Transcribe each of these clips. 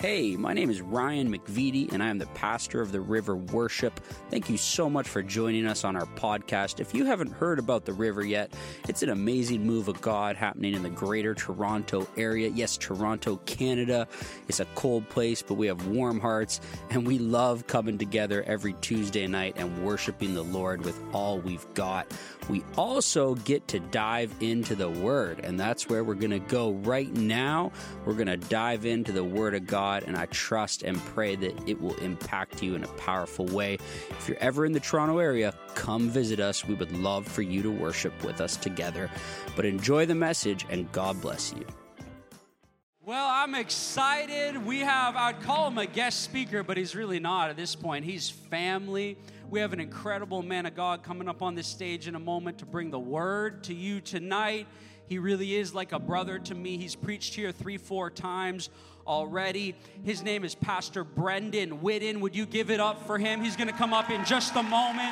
Hey, my name is Ryan McVitie, and I am the pastor of the River Worship. Thank you so much for joining us on our podcast. If you haven't heard about the River yet, it's an amazing move of God happening in the greater Toronto area. Yes, Toronto, Canada. It's a cold place, but we have warm hearts, and we love coming together every Tuesday night and worshiping the Lord with all we've got. We also get to dive into the Word, and that's where we're going to go right now. We're going to dive into the Word of God, and I trust and pray that it will impact you in a powerful way. If you're ever in the Toronto area, come visit us. We would love for you to worship with us together. But enjoy the message, and God bless you. Well, I'm excited. We have, I'd call him a guest speaker, but he's really not at this point. He's family. We have an incredible man of God coming up on this stage in a moment to bring the word to you tonight. He really is like a brother to me. He's preached here 3-4 times already. His name is Pastor Brendan Whitten. Would you give it up for him? He's going to come up in just a moment.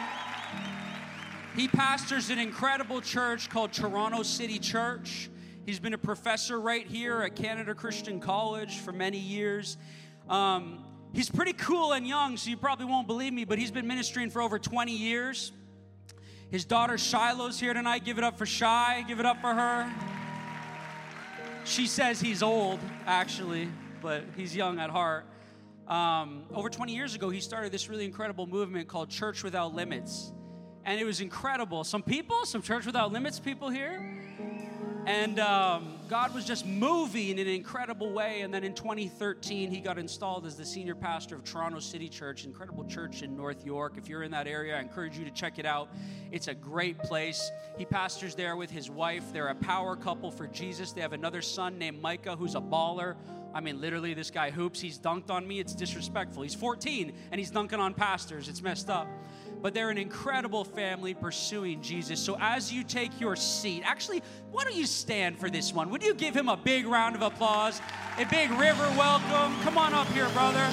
He pastors an incredible church called Toronto City Church. He's been a professor right here at Canada Christian College for many years. He's pretty cool and young, so you probably won't believe me, but he's been ministering for over 20 years. His daughter Shiloh's here tonight. Give it up for Shy. Give it up for her. She says he's old, actually, but he's young at heart. Over 20 years ago, he started this really incredible movement called Church Without Limits. And it was incredible. Some Church Without Limits people here. And God was just moving in an incredible way. And then in 2013, he got installed as the senior pastor of Toronto City Church, incredible church in North York. If you're in that area, I encourage you to check it out. It's a great place. He pastors there with his wife. They're a power couple for Jesus. They have another son named Micah, who's a baller. I mean, literally, this guy hoops. He's dunked on me. It's disrespectful. He's 14, and he's dunking on pastors. It's messed up. But they're an incredible family pursuing Jesus. So as you take your seat, actually, why don't you stand for this one? Would you give him a big round of applause? A big River welcome. Come on up here, brother.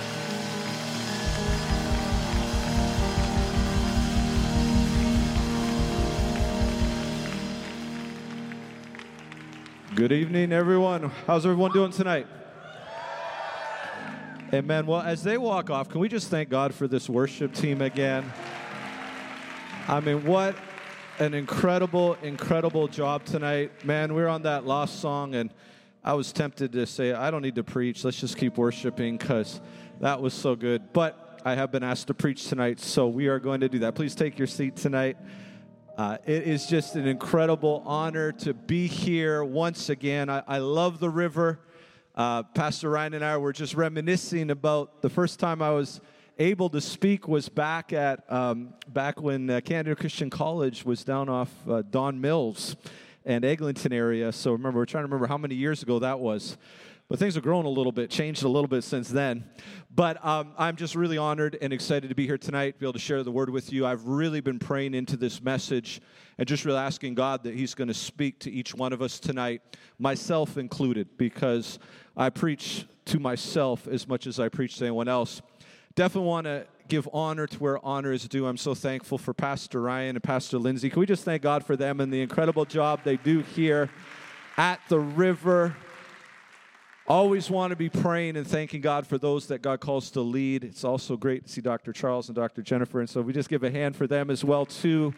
Good evening, everyone. How's everyone doing tonight? Amen. Well, as they walk off, can we just thank God for this worship team again? I mean, what an incredible, incredible job tonight. Man, we were on that last song, and I was tempted to say, I don't need to preach. Let's just keep worshiping, because that was so good. But I have been asked to preach tonight, so we are going to do that. Please take your seat tonight. It is just an incredible honor to be here once again. I love the River. Pastor Ryan and I were just reminiscing about the first time I was able to speak was back when Canada Christian College was down off Don Mills and Eglinton area. So we're trying to remember how many years ago that was. But things have grown a little bit, changed a little bit since then. But I'm just really honored and excited to be here tonight, to be able to share the word with you. I've really been praying into this message and just really asking God that he's going to speak to each one of us tonight, myself included, because I preach to myself as much as I preach to anyone else. Definitely want to give honor to where honor is due. I'm so thankful for Pastor Ryan and Pastor Lindsay. Can we just thank God for them and the incredible job they do here at the River? Always want to be praying and thanking God for those that God calls to lead. It's also great to see Dr. Charles and Dr. Jennifer, and so we just give a hand for them as well, too,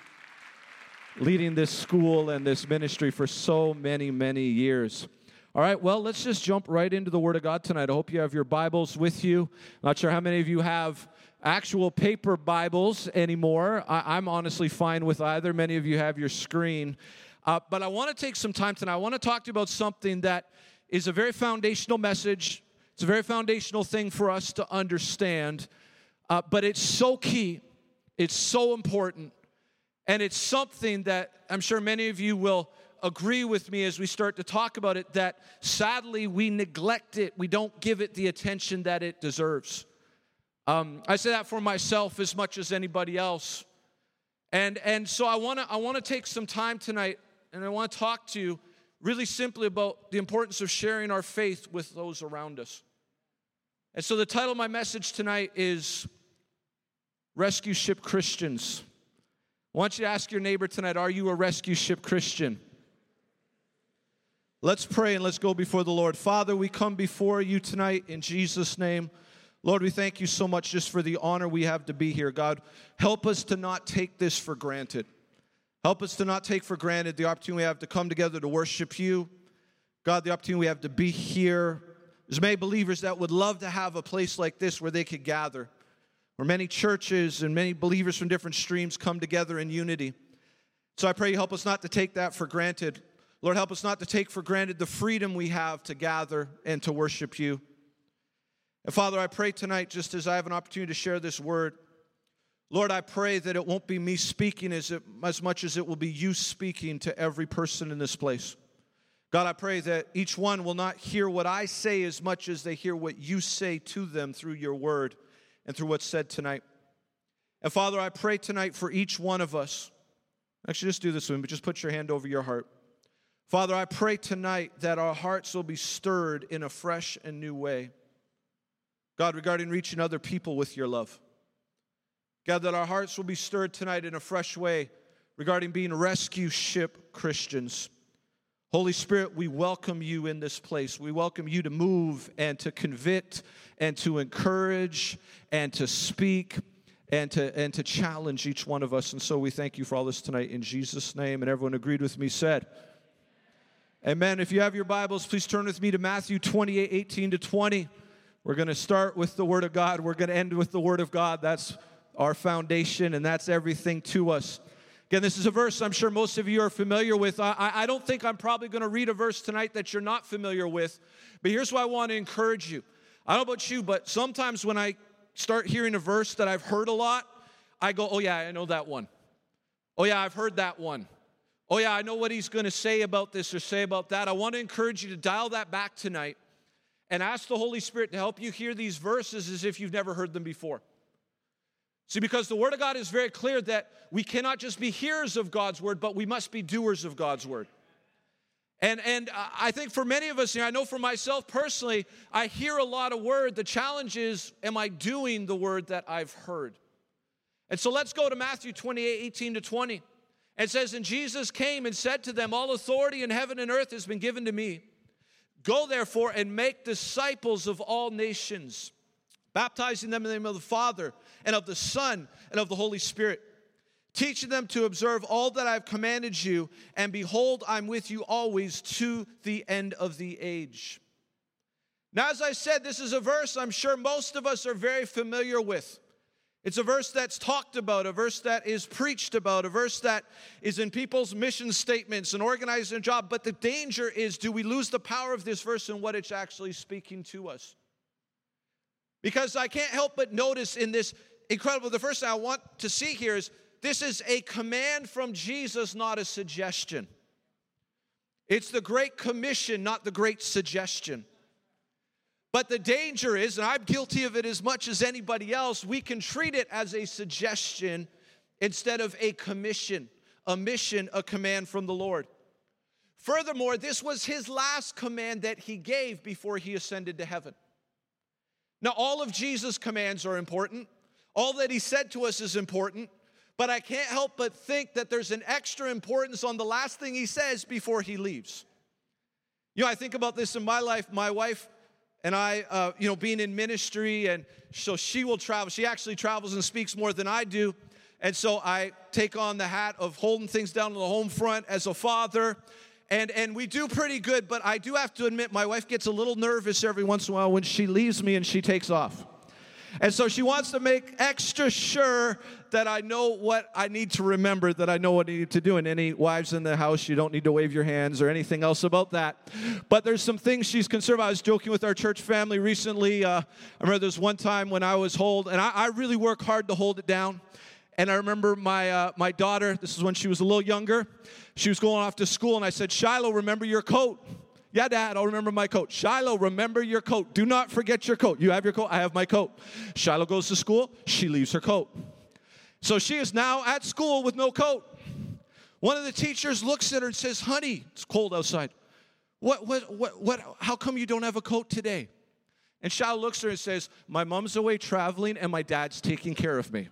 leading this school and this ministry for so many, many years. All right, well, let's just jump right into the Word of God tonight. I hope you have your Bibles with you. Not sure how many of you have actual paper Bibles anymore. I'm honestly fine with either. Many of you have your screen. But I want to take some time tonight. I want to talk to you about something that is a very foundational message. It's a very foundational thing for us to understand, but it's so key. It's so important, and it's something that I'm sure many of you will agree with me as we start to talk about it, that sadly we neglect it. We don't give it the attention that it deserves. I say that for myself as much as anybody else. And so I want to take some time tonight, and I want to talk to you really simply about the importance of sharing our faith with those around us. And so the title of my message tonight is Rescue Ship Christians. I want you to ask your neighbor tonight, are you a rescue ship Christian? Let's pray and let's go before the Lord. Father, we come before you tonight in Jesus' name. Lord, we thank you so much just for the honor we have to be here. God, help us to not take this for granted. Help us to not take for granted the opportunity we have to come together to worship you. God, the opportunity we have to be here. There's many believers that would love to have a place like this where they could gather, where many churches and many believers from different streams come together in unity. So I pray you help us not to take that for granted. Lord, help us not to take for granted the freedom we have to gather and to worship you. And Father, I pray tonight, just as I have an opportunity to share this word, Lord, I pray that it won't be me speaking as much as it will be you speaking to every person in this place. God, I pray that each one will not hear what I say as much as they hear what you say to them through your word and through what's said tonight. And Father, I pray tonight for each one of us. Actually, just do this with me, but just put your hand over your heart. Father, I pray tonight that our hearts will be stirred in a fresh and new way. God, regarding reaching other people with your love. God, that our hearts will be stirred tonight in a fresh way regarding being rescue ship Christians. Holy Spirit, we welcome you in this place. We welcome you to move and to convict and to encourage and to speak and to challenge each one of us. And so we thank you for all this tonight in Jesus' name. And everyone agreed with me, said, amen. If you have your Bibles, please turn with me to Matthew 28, 18 to 20. We're going to start with the Word of God. We're going to end with the Word of God. That's our foundation, and that's everything to us. Again, this is a verse I'm sure most of you are familiar with. I don't think I'm probably going to read a verse tonight that you're not familiar with, but here's why I want to encourage you. I don't know about you, but sometimes when I start hearing a verse that I've heard a lot, I go, oh yeah, I know that one. Oh yeah, I've heard that one. Oh yeah, I know what he's going to say about this or say about that. I want to encourage you to dial that back tonight and ask the Holy Spirit to help you hear these verses as if you've never heard them before. See, because the Word of God is very clear that we cannot just be hearers of God's Word, but we must be doers of God's Word. And I think for many of us, I know for myself personally, I hear a lot of Word. The challenge is, am I doing the Word that I've heard? And so let's go to Matthew 28, 18 to 20. It says, and Jesus came and said to them, all authority in heaven and earth has been given to me. Go therefore and make disciples of all nations, baptizing them in the name of the Father and of the Son and of the Holy Spirit, teaching them to observe all that I have commanded you, and behold, I'm with you always to the end of the age. Now, as I said, this is a verse I'm sure most of us are very familiar with. It's a verse that's talked about, a verse that is preached about, a verse that is in people's mission statements and organizing a job. But the danger is, do we lose the power of this verse and what it's actually speaking to us? Because I can't help but notice in this incredible, the first thing I want to see here is, this is a command from Jesus, not a suggestion. It's the Great Commission, not the Great Suggestion. But the danger is, and I'm guilty of it as much as anybody else, we can treat it as a suggestion instead of a commission, a mission, a command from the Lord. Furthermore, this was his last command that he gave before he ascended to heaven. Now, all of Jesus' commands are important. All that he said to us is important. But I can't help but think that there's an extra importance on the last thing he says before he leaves. I think about this in my life. My wife and I, being in ministry, and so she will travel. She actually travels and speaks more than I do. And so I take on the hat of holding things down on the home front as a father. And we do pretty good, but I do have to admit my wife gets a little nervous every once in a while when she leaves me and she takes off. And so she wants to make extra sure that I know what I need to remember, that I know what I need to do. And any wives in the house, you don't need to wave your hands or anything else about that. But there's some things she's concerned about. I was joking with our church family recently. I remember there's one time when I was and I really work hard to hold it down. And I remember my daughter, this is when she was a little younger, she was going off to school, and I said, Shiloh, remember your coat. Yeah, Dad, I'll remember my coat. Shiloh, remember your coat. Do not forget your coat. You have your coat, I have my coat. Shiloh goes to school, she leaves her coat. So she is now at school with no coat. One of the teachers looks at her and says, honey, it's cold outside. What, how come you don't have a coat today? And Shiloh looks at her and says, my mom's away traveling and my dad's taking care of me.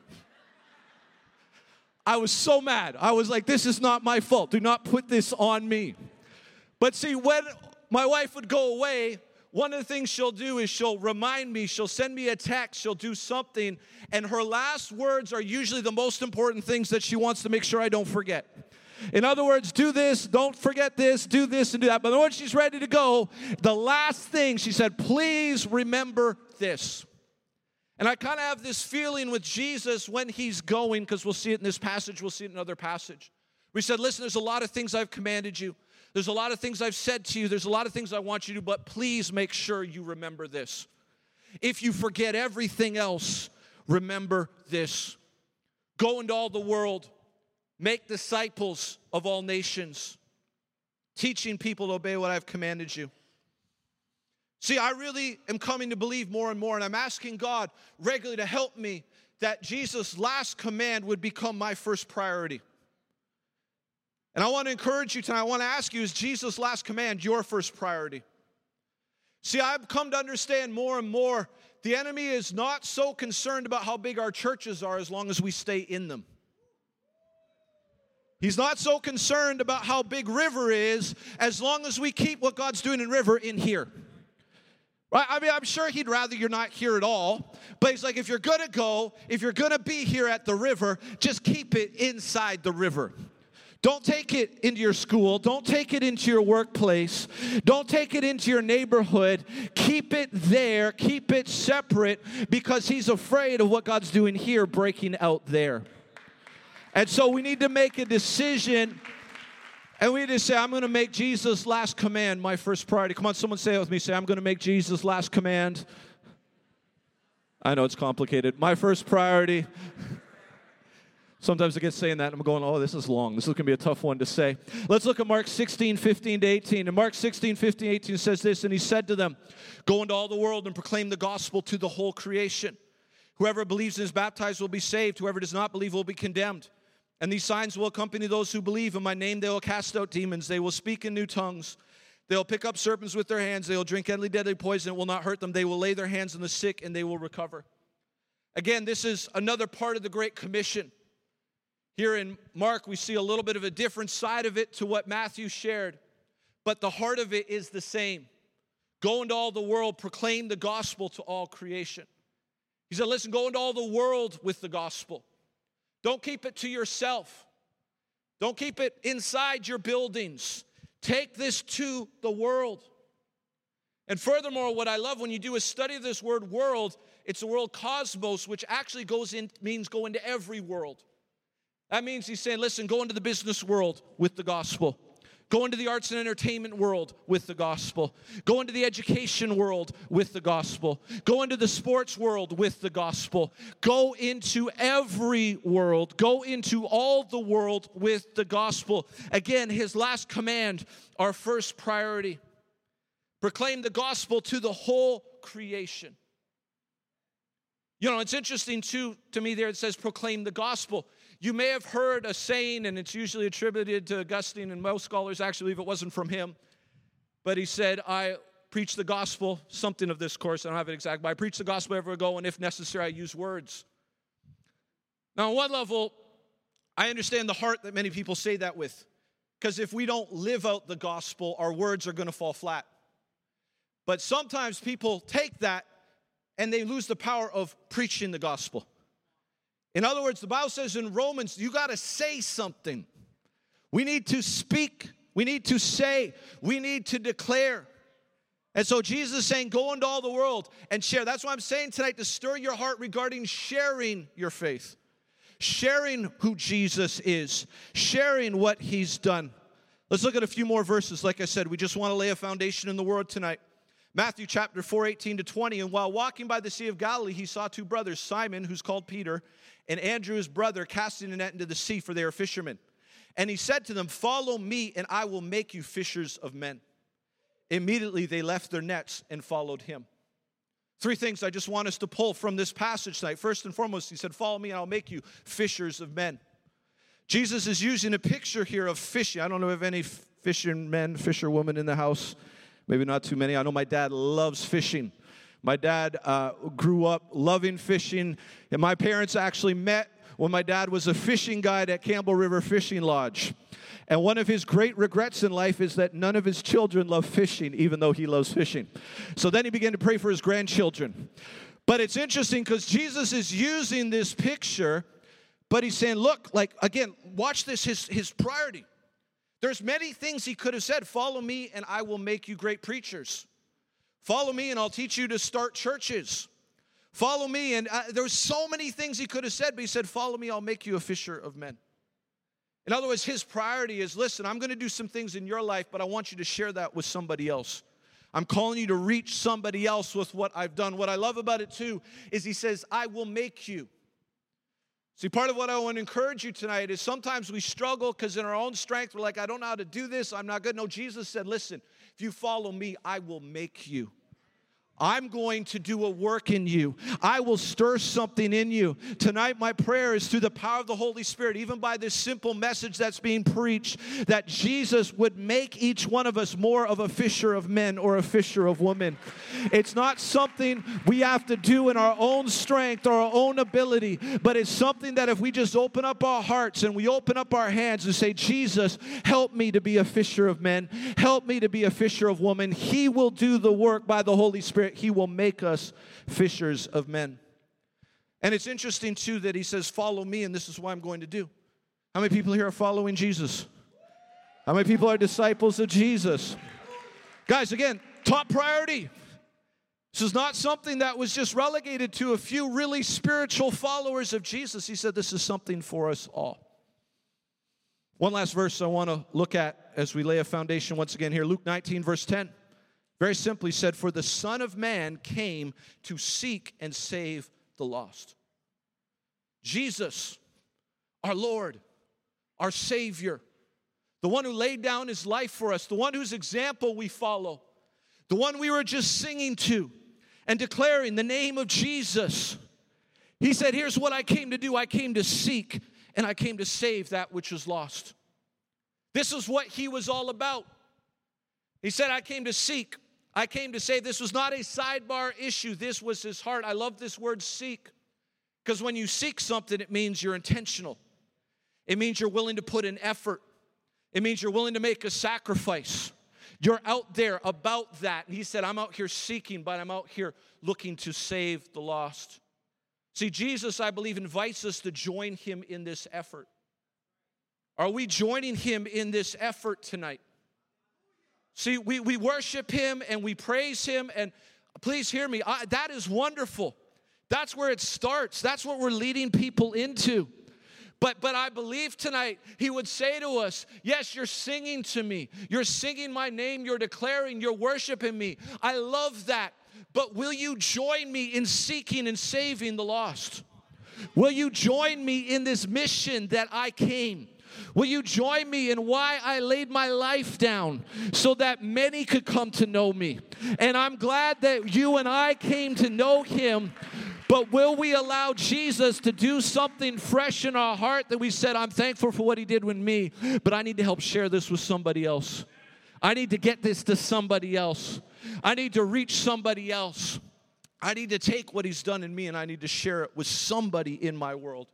I was so mad. I was like, this is not my fault. Do not put this on me. But see, when my wife would go away, one of the things she'll do is she'll remind me, she'll send me a text, she'll do something, and her last words are usually the most important things that she wants to make sure I don't forget. In other words, do this, don't forget this, do this and do that. But when she's ready to go, the last thing she said, please remember this. And I kind of have this feeling with Jesus when he's going, because we'll see it in this passage, we'll see it in another passage. We said, listen, there's a lot of things I've commanded you. There's a lot of things I've said to you. There's a lot of things I want you to do, but please make sure you remember this. If you forget everything else, remember this. Go into all the world, make disciples of all nations, teaching people to obey what I've commanded you. See, I really am coming to believe more and more, and I'm asking God regularly to help me that Jesus' last command would become my first priority. And I want to encourage you tonight. I want to ask you, is Jesus' last command your first priority? See, I've come to understand more and more, the enemy is not so concerned about how big our churches are as long as we stay in them. He's not so concerned about how big River is as long as we keep what God's doing in River in here. Right? I mean, I'm sure he'd rather you're not here at all. But he's like, if you're going to go, if you're going to be here at the River, just keep it inside the River. Don't take it into your school. Don't take it into your workplace. Don't take it into your neighborhood. Keep it there. Keep it separate, because he's afraid of what God's doing here breaking out there. And so we need to make a decision, and we need to say, I'm going to make Jesus' last command my first priority. Come on, someone say it with me. Say, I'm going to make Jesus' last command. I know it's complicated. My first priority. Sometimes I get saying that, and I'm going, oh, this is long. This is going to be a tough one to say. Let's look at Mark 16, 15 to 18. And Mark 16, 15, 18 says this, and he said to them, go into all the world and proclaim the gospel to the whole creation. Whoever believes and is baptized will be saved. Whoever does not believe will be condemned. And these signs will accompany those who believe. In my name they will cast out demons. They will speak in new tongues. They will pick up serpents with their hands. They will drink any deadly poison. It will not hurt them. They will lay their hands on the sick, and they will recover. Again, this is another part of the Great Commission. Here in Mark, we see a little bit of a different side of it to what Matthew shared. But the heart of it is the same. Go into all the world, proclaim the gospel to all creation. He said, listen, go into all the world with the gospel. Don't keep it to yourself. Don't keep it inside your buildings. Take this to the world. And furthermore, what I love when you do a study of this word world, it's the word cosmos, which actually means go into every world. That means he's saying, listen, go into the business world with the gospel. Go into the arts and entertainment world with the gospel. Go into the education world with the gospel. Go into the sports world with the gospel. Go into every world. Go into all the world with the gospel. Again, his last command, our first priority. Proclaim the gospel to the whole creation. You know, it's interesting too, to me there it says proclaim the gospel. You may have heard a saying, and it's usually attributed to Augustine, and most scholars actually believe it wasn't from him. But he said, I preach the gospel, something of this course, I don't have it exact, but I preach the gospel wherever I go, and if necessary, I use words. Now, on one level, I understand the heart that many people say that with. Because if we don't live out the gospel, our words are going to fall flat. But sometimes people take that, and they lose the power of preaching the gospel. In other words, the Bible says in Romans, you got to say something. We need to speak. We need to say. We need to declare. And so Jesus is saying, go into all the world and share. That's why I'm saying tonight to stir your heart regarding sharing your faith. Sharing who Jesus is. Sharing what he's done. Let's look at a few more verses. Like I said, we just want to lay a foundation in the Word tonight. Matthew chapter 4, 18 to 20. And while walking by the Sea of Galilee, he saw two brothers, Simon, who's called Peter, and Andrew, his brother, casting a net into the sea, for they are fishermen. And he said to them, follow me, and I will make you fishers of men. Immediately they left their nets and followed him. Three things I just want us to pull from this passage tonight. First and foremost, he said, follow me, and I'll make you fishers of men. Jesus is using a picture here of fishing. I don't know if any fishermen, fisherwomen in the house. Maybe not too many. I know my dad loves fishing. My dad grew up loving fishing, and my parents actually met when my dad was a fishing guide at Campbell River Fishing Lodge. And one of his great regrets in life is that none of his children love fishing, even though he loves fishing. So then he began to pray for his grandchildren. But it's interesting because Jesus is using this picture, but he's saying, look, like, again, watch this, his priority. There's many things he could have said. Follow me and I will make you great preachers. Follow me and I'll teach you to start churches. Follow me, and there's so many things he could have said, but he said, follow me, I'll make you a fisher of men. In other words, his priority is, listen, I'm going to do some things in your life, but I want you to share that with somebody else. I'm calling you to reach somebody else with what I've done. What I love about it, too, is he says, I will make you. See, part of what I want to encourage you tonight is sometimes we struggle because in our own strength, we're like, I don't know how to do this. I'm not good. No, Jesus said, listen, if you follow me, I will make you. I'm going to do a work in you. I will stir something in you. Tonight, my prayer is through the power of the Holy Spirit, even by this simple message that's being preached, that Jesus would make each one of us more of a fisher of men or a fisher of women. It's not something we have to do in our own strength or our own ability, but it's something that if we just open up our hearts and we open up our hands and say, Jesus, help me to be a fisher of men. Help me to be a fisher of women. He will do the work by the Holy Spirit. He will make us fishers of men. And it's interesting, too, that he says, follow me, and this is what I'm going to do. How many people here are following Jesus? How many people are disciples of Jesus? Guys, again, top priority. This is not something that was just relegated to a few really spiritual followers of Jesus. He said this is something for us all. One last verse I want to look at as we lay a foundation once again here. Luke 19, verse 10. Very simply said, for the Son of Man came to seek and save the lost. Jesus, our Lord, our Savior, the one who laid down his life for us, the one whose example we follow, the one we were just singing to and declaring the name of Jesus. He said, here's what I came to do. I came to seek and I came to save that which was lost. This is what he was all about. He said, I came to seek. I came to save. This was not a sidebar issue. This was his heart. I love this word seek, because when you seek something, it means you're intentional. It means you're willing to put in effort. It means you're willing to make a sacrifice. You're out there about that. And he said, I'm out here seeking, but I'm out here looking to save the lost. See, Jesus, I believe, invites us to join him in this effort. Are we joining him in this effort tonight? See, we worship him and we praise him, and please hear me, that is wonderful. That's where it starts. That's what we're leading people into. But I believe tonight he would say to us, yes, you're singing to me. You're singing my name. You're declaring, you're worshiping me. I love that. But will you join me in seeking and saving the lost? Will you join me in this mission that I came? Will you join me in why I laid my life down so that many could come to know me? And I'm glad that you and I came to know him, but will we allow Jesus to do something fresh in our heart that we said, I'm thankful for what he did with me, but I need to help share this with somebody else. I need to get this to somebody else. I need to reach somebody else. I need to take what he's done in me and I need to share it with somebody in my world.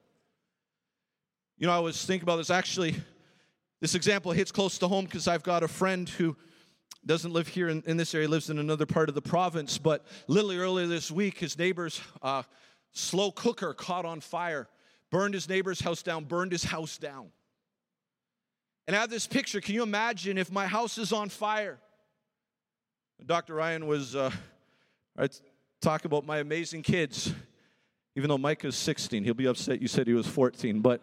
You know, I was thinking about this. Actually, this example hits close to home because I've got a friend who doesn't live here in this area, lives in another part of the province. But literally earlier this week, his neighbor's slow cooker caught on fire, burned his neighbor's house down, burned his house down. And I have this picture. Can you imagine if my house is on fire? Dr. Ryan was talking about my amazing kids. Even though Micah's 16, he'll be upset you said he was 14, but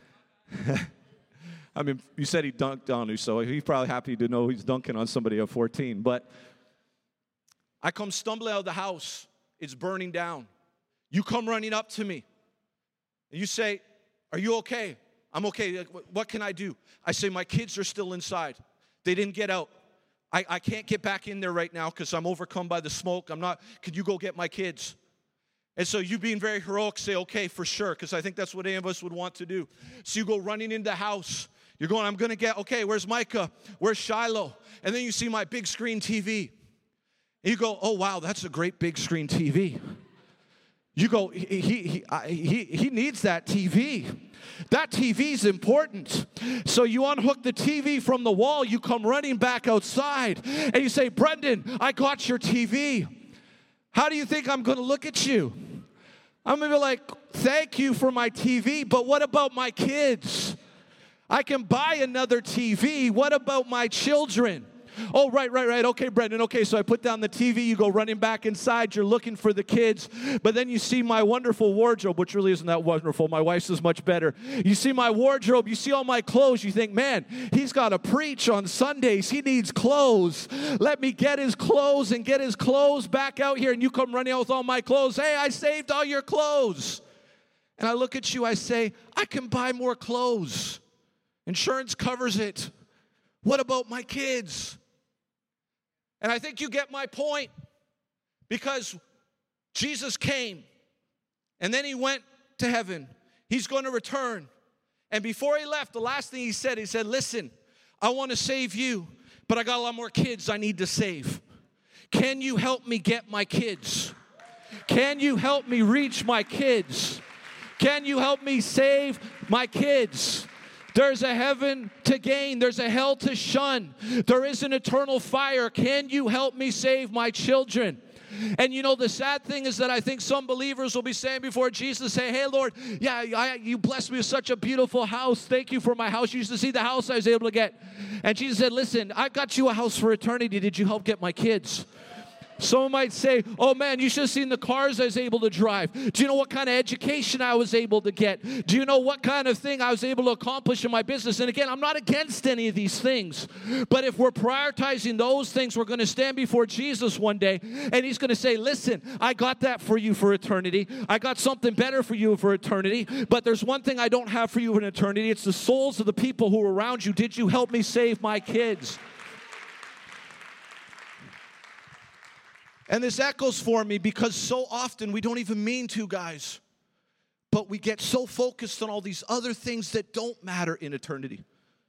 I mean, you said he dunked on you, so he's probably happy to know he's dunking on somebody at 14. But I come stumbling out of the house. It's burning down. You come running up to me. And you say, are you okay? I'm okay. What can I do? I say, my kids are still inside. They didn't get out. I can't get back in there right now because I'm overcome by the smoke. Could you go get my kids? And so you being very heroic say, okay, for sure, because I think that's what any of us would want to do. So you go running into the house. You're going, I'm going to get, okay, where's Micah? Where's Shiloh? And then you see my big screen TV. And you go, oh, wow, that's a great big screen TV. You go, he needs that TV. That TV's important. So you unhook the TV from the wall, you come running back outside, and you say, Brendan, I got your TV. How do you think I'm going to look at you? I'm going to be like, thank you for my TV, but what about my kids? I can buy another TV. What about my children? Oh, right. Okay, Brendan. Okay, so I put down the TV. You go running back inside. You're looking for the kids. But then you see my wonderful wardrobe, which really isn't that wonderful. My wife's is much better. You see my wardrobe. You see all my clothes. You think, man, he's got to preach on Sundays. He needs clothes. Let me get his clothes and get his clothes back out here. And you come running out with all my clothes. Hey, I saved all your clothes. And I look at you. I say, I can buy more clothes. Insurance covers it. What about my kids? And I think you get my point, because Jesus came and then he went to heaven. He's going to return. And before he left, the last thing he said, listen, I want to save you, but I got a lot more kids I need to save. Can you help me get my kids? Can you help me reach my kids? Can you help me save my kids? There's a heaven to gain. There's a hell to shun. There is an eternal fire. Can you help me save my children? And you know, the sad thing is that I think some believers will be saying before Jesus, say, hey, Lord, you blessed me with such a beautiful house. Thank you for my house. You used to see the house I was able to get. And Jesus said, listen, I got you a house for eternity. Did you help get my kids? Someone might say, oh man, you should have seen the cars I was able to drive. Do you know what kind of education I was able to get? Do you know what kind of thing I was able to accomplish in my business? And again, I'm not against any of these things. But if we're prioritizing those things, we're going to stand before Jesus one day, and he's going to say, listen, I got that for you for eternity. I got something better for you for eternity. But there's one thing I don't have for you in eternity. It's the souls of the people who are around you. Did you help me save my kids? And this echoes for me because so often we don't even mean to, guys. But we get so focused on all these other things that don't matter in eternity.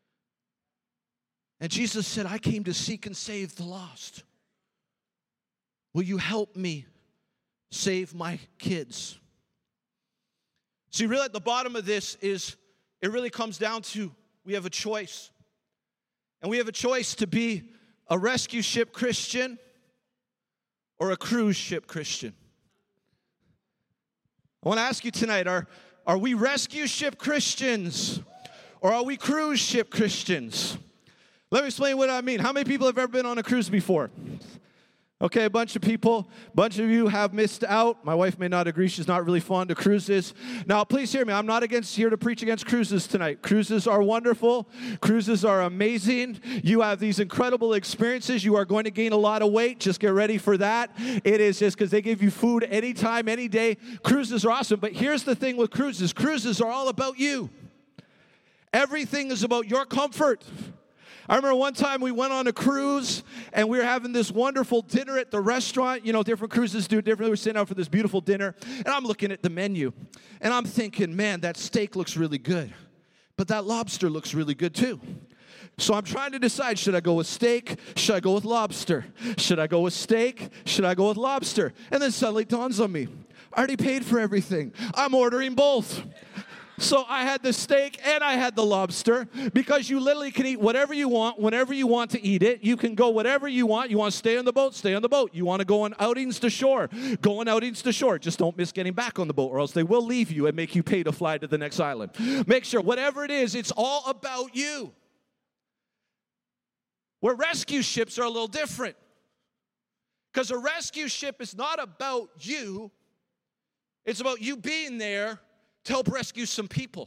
And Jesus said, I came to seek and save the lost. Will you help me save my kids? See, really at the bottom of this is, it really comes down to, we have a choice. And we have a choice to be a rescue ship Christian or a cruise ship Christian. I want to ask you tonight, are we rescue ship Christians or are we cruise ship Christians? Let me explain what I mean. How many people have ever been on a cruise before? Okay, a bunch of people. A bunch of you have missed out. My wife may not agree. She's not really fond of cruises. Now, please hear me. I'm not here to preach against cruises tonight. Cruises are wonderful. Cruises are amazing. You have these incredible experiences. You are going to gain a lot of weight. Just get ready for that. It is just because they give you food anytime, any day. Cruises are awesome. But here's the thing with cruises. Cruises are all about you. Everything is about your comfort. I remember one time we went on a cruise, and we were having this wonderful dinner at the restaurant. You know, different cruises do differently. We're sitting out for this beautiful dinner, and I'm looking at the menu, and I'm thinking, man, that steak looks really good, but that lobster looks really good too. So I'm trying to decide, should I go with steak? Should I go with lobster? Should I go with steak? Should I go with lobster? And then suddenly it dawns on me, I already paid for everything. I'm ordering both. So I had the steak and I had the lobster, because you literally can eat whatever you want, whenever you want to eat it. You can go whatever you want. You want to stay on the boat, stay on the boat. You want to go on outings to shore, go on outings to shore. Just don't miss getting back on the boat, or else they will leave you and make you pay to fly to the next island. Make sure, whatever it is, it's all about you. Where rescue ships are a little different. Because a rescue ship is not about you. It's about you being there to help rescue some people.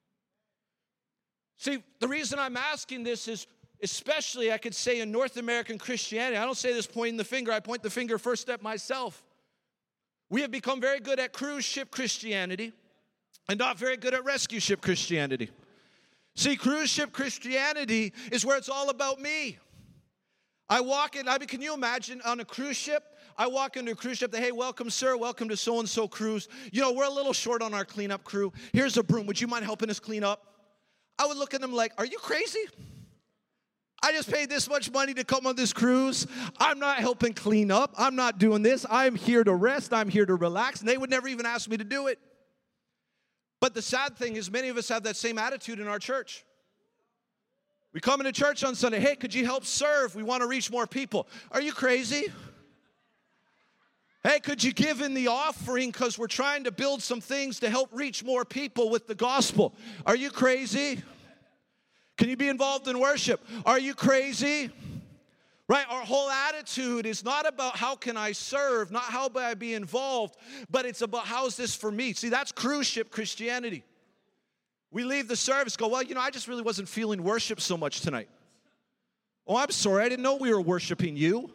See, the reason I'm asking this is, especially I could say in North American Christianity, I don't say this pointing the finger, I point the finger first at myself. We have become very good at cruise ship Christianity and not very good at rescue ship Christianity. See, cruise ship Christianity is where it's all about me. I walk in, can you imagine on a cruise ship? I walk into a cruise ship, hey, welcome, sir, welcome to so-and-so cruise. You know, we're a little short on our cleanup crew. Here's a broom. Would you mind helping us clean up? I would look at them like, are you crazy? I just paid this much money to come on this cruise. I'm not helping clean up. I'm not doing this. I'm here to rest. I'm here to relax. And they would never even ask me to do it. But the sad thing is many of us have that same attitude in our church. We come into church on Sunday. Hey, could you help serve? We want to reach more people. Are you crazy? Hey, could you give in the offering because we're trying to build some things to help reach more people with the gospel? Are you crazy? Can you be involved in worship? Are you crazy? Right? Our whole attitude is not about how can I serve, not how can I be involved, but it's about how is this for me? See, that's cruise ship Christianity. We leave the service, go, well, I just really wasn't feeling worship so much tonight. Oh, I'm sorry, I didn't know we were worshiping you.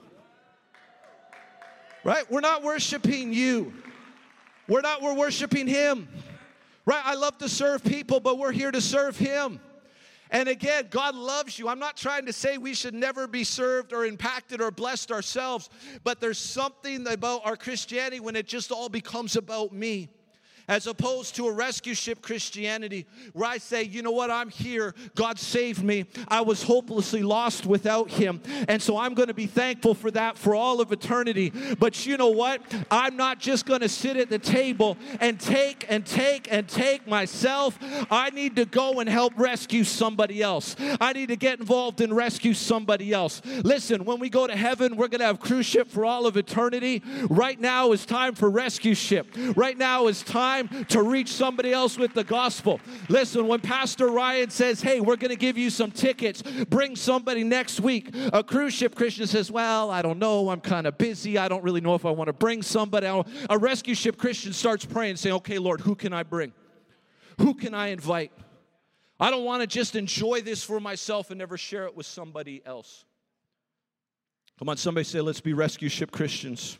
Right? We're not worshiping you. We're worshiping Him. Right? I love to serve people, but we're here to serve Him. And again, God loves you. I'm not trying to say we should never be served or impacted or blessed ourselves, but there's something about our Christianity when it just all becomes about me. As opposed to a rescue ship Christianity where I say, you know what, I'm here. God saved me. I was hopelessly lost without Him. And so I'm going to be thankful for that for all of eternity. But you know what? I'm not just going to sit at the table and take myself. I need to go and help rescue somebody else. I need to get involved and rescue somebody else. Listen, when we go to heaven, we're going to have cruise ship for all of eternity. Right now is time for rescue ship. Right now is time to reach somebody else with the gospel. Listen, when Pastor Ryan says, hey, we're going to give you some tickets, bring somebody next week, a cruise ship Christian says, well, I don't know, I'm kind of busy, I don't really know if I want to bring somebody. A rescue ship Christian starts praying, saying, okay, Lord, who can I bring? Who can I invite? I don't want to just enjoy this for myself and never share it with somebody else. Come on, somebody say, let's be rescue ship Christians.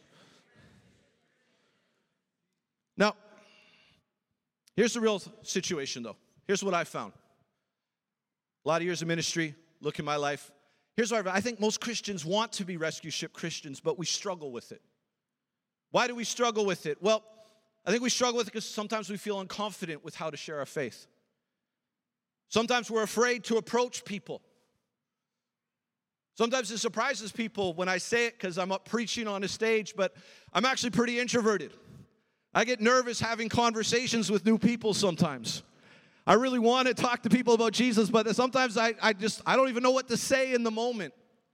Now, here's the real situation, though. Here's what I found. A lot of years of ministry, look at my life. Here's what I think most Christians want to be rescue ship Christians, but we struggle with it. Why do we struggle with it? Well, I think we struggle with it because sometimes we feel unconfident with how to share our faith. Sometimes we're afraid to approach people. Sometimes it surprises people when I say it because I'm up preaching on a stage, but I'm actually pretty introverted. I get nervous having conversations with new people sometimes. I really want to talk to people about Jesus, but sometimes I don't even know what to say in the moment.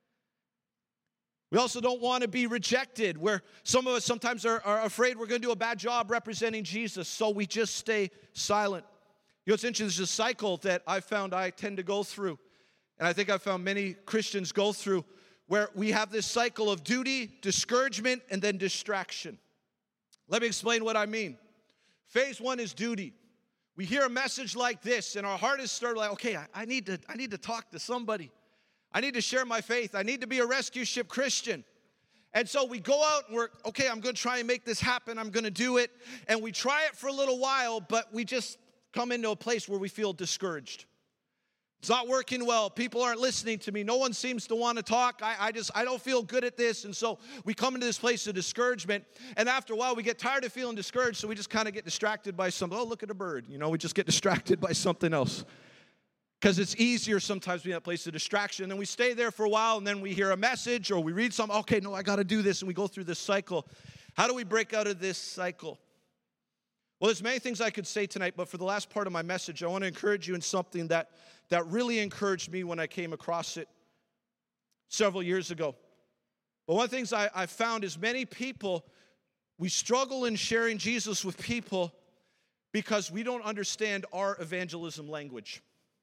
We also don't want to be rejected, where some of us sometimes are afraid we're going to do a bad job representing Jesus, so we just stay silent. You know, it's interesting, there's a cycle that I found I tend to go through, and I think I've found many Christians go through, where we have this cycle of duty, discouragement, and then distraction. Let me explain what I mean. Phase one is duty. We hear a message like this, and our heart is stirred like, okay, I need to talk to somebody. I need to share my faith. I need to be a rescue ship Christian. And so we go out and okay, I'm going to try and make this happen. I'm going to do it. And we try it for a little while, but we just come into a place where we feel discouraged. It's not working well. People aren't listening to me. No one seems to want to talk. I don't feel good at this. And so we come into this place of discouragement. And after a while, we get tired of feeling discouraged. So we just kind of get distracted by something. Oh, look at a bird. You know, we just get distracted by something else. Because it's easier sometimes to be in that place of distraction. And we stay there for a while. And then we hear a message or we read something. Okay, no, I got to do this. And we go through this cycle. How do we break out of this cycle? Well, there's many things I could say tonight. But for the last part of my message, I want to encourage you in something that really encouraged me when I came across it several years ago. But one of the things I found is many people, we struggle in sharing Jesus with people because we don't understand our evangelism language.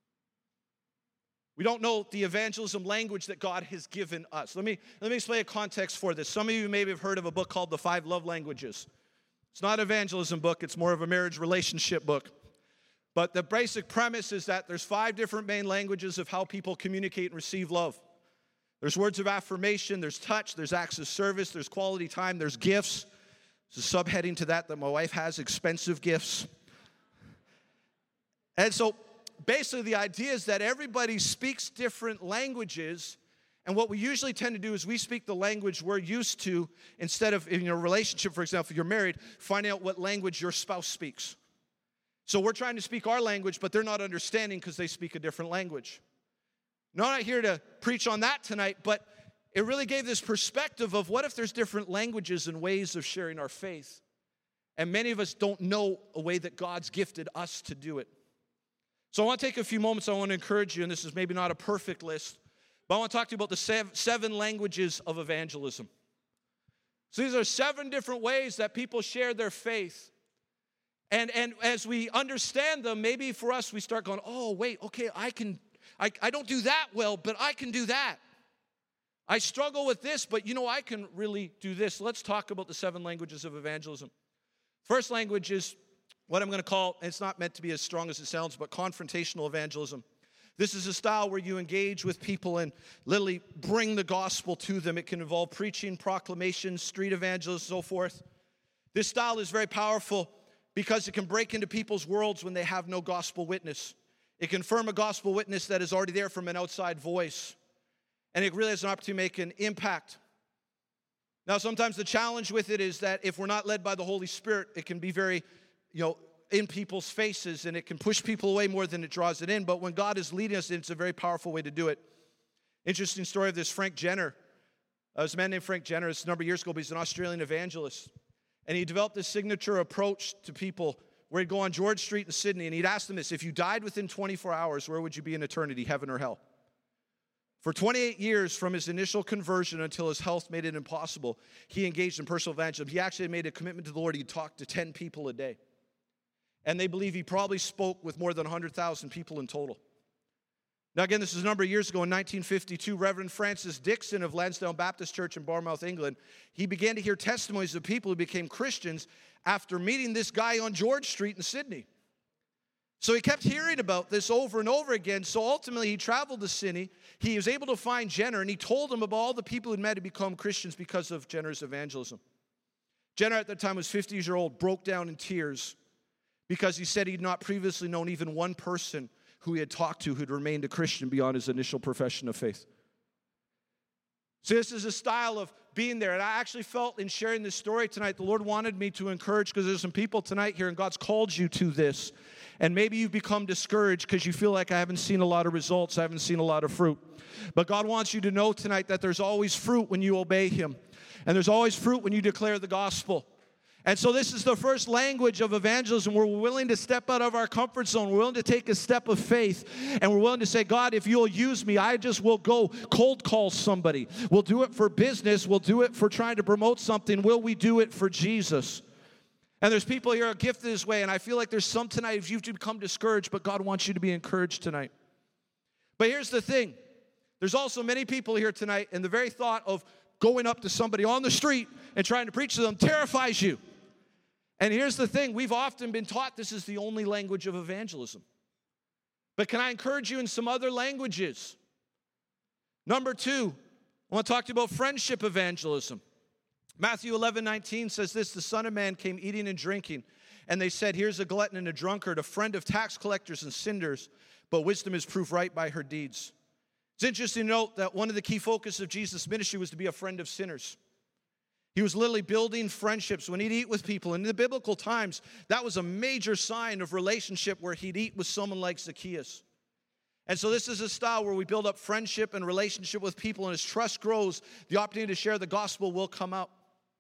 We don't know the evangelism language that God has given us. Let me explain a context for this. Some of you maybe have heard of a book called The 5 Love Languages. It's not an evangelism book. It's more of a marriage relationship book. But the basic premise is that there's 5 different main languages of how people communicate and receive love. There's words of affirmation, there's touch, there's acts of service, there's quality time, there's gifts. There's a subheading to that my wife has, expensive gifts. And so basically the idea is that everybody speaks different languages, and what we usually tend to do is we speak the language we're used to instead of, in your relationship, for example, if you're married, find out what language your spouse speaks. So we're trying to speak our language, but they're not understanding because they speak a different language. No, I'm not here to preach on that tonight, but it really gave this perspective of what if there's different languages and ways of sharing our faith. And many of us don't know a way that God's gifted us to do it. So I want to take a few moments. I want to encourage you, and this is maybe not a perfect list, but I want to talk to you about the seven languages of evangelism. So these are 7 different ways that people share their faith. And as we understand them, maybe for us we start going, oh, wait, okay, I don't do that well, but I can do that. I struggle with this, but I can really do this. Let's talk about the 7 languages of evangelism. First language is what I'm going to call, and it's not meant to be as strong as it sounds, but confrontational evangelism. This is a style where you engage with people and literally bring the gospel to them. It can involve preaching, proclamation, street evangelism, so forth. This style is very powerful because it can break into people's worlds when they have no gospel witness. It can confirm a gospel witness that is already there from an outside voice. And it really has an opportunity to make an impact. Now, sometimes the challenge with it is that if we're not led by the Holy Spirit, it can be very, in people's faces, and it can push people away more than it draws it in. But when God is leading us, it's a very powerful way to do it. Interesting story of this Frank Jenner. There's a man named Frank Jenner. It's a number of years ago, but he's an Australian evangelist. And he developed this signature approach to people where he'd go on George Street in Sydney, and he'd ask them this: if you died within 24 hours, where would you be in eternity, heaven or hell? For 28 years, from his initial conversion until his health made it impossible, he engaged in personal evangelism. He actually made a commitment to the Lord. He'd talk to 10 people a day. And they believe he probably spoke with more than 100,000 people in total. Now, again, this is a number of years ago in 1952. Reverend Francis Dixon of Lansdowne Baptist Church in Bournemouth, England, he began to hear testimonies of people who became Christians after meeting this guy on George Street in Sydney. So he kept hearing about this over and over again. So ultimately, he traveled to Sydney. He was able to find Jenner, and he told him about all the people who'd met who become Christians because of Jenner's evangelism. Jenner at that time was 50 years old, broke down in tears because he said he'd not previously known even one person who he had talked to who'd remained a Christian beyond his initial profession of faith. So this is a style of being there. And I actually felt in sharing this story tonight, the Lord wanted me to encourage, because there's some people tonight here and God's called you to this. And maybe you've become discouraged because you feel like I haven't seen a lot of results, I haven't seen a lot of fruit. But God wants you to know tonight that there's always fruit when you obey Him. And there's always fruit when you declare the gospel. And so this is the first language of evangelism. We're willing to step out of our comfort zone. We're willing to take a step of faith. And we're willing to say, God, if you'll use me, I just will go cold call somebody. We'll do it for business. We'll do it for trying to promote something. Will we do it for Jesus? And there's people here who are gifted this way. And I feel like there's some tonight, if you've become discouraged, but God wants you to be encouraged tonight. But here's the thing. There's also many people here tonight, and the very thought of going up to somebody on the street and trying to preach to them terrifies you. And here's the thing, we've often been taught this is the only language of evangelism. But can I encourage you in some other languages? Number 2, I want to talk to you about friendship evangelism. Matthew 11:19 says this: the Son of Man came eating and drinking, and they said, here's a glutton and a drunkard, a friend of tax collectors and sinners, but wisdom is proved right by her deeds. It's interesting to note that one of the key focuses of Jesus' ministry was to be a friend of sinners. He was literally building friendships when he'd eat with people. And in the biblical times, that was a major sign of relationship where he'd eat with someone like Zacchaeus. And so this is a style where we build up friendship and relationship with people. And as trust grows, the opportunity to share the gospel will come out.